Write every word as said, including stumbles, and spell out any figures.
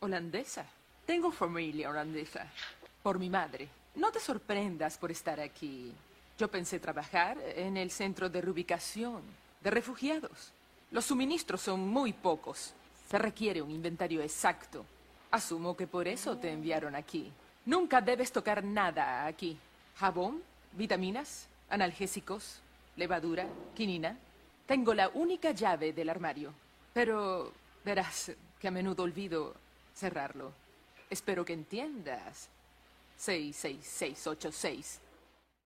Holandesa. Tengo familia holandesa. Por mi madre. No te sorprendas por estar aquí. Yo pensé trabajar en el centro de reubicación de refugiados. Los suministros son muy pocos. Se requiere un inventario exacto. Asumo que por eso te enviaron aquí. Nunca debes tocar nada aquí. Jabón, vitaminas, analgésicos, levadura, quinina. Tengo la única llave del armario. Pero verás que a menudo olvido cerrarlo. Espero que entiendas. seis seis seis ocho seis.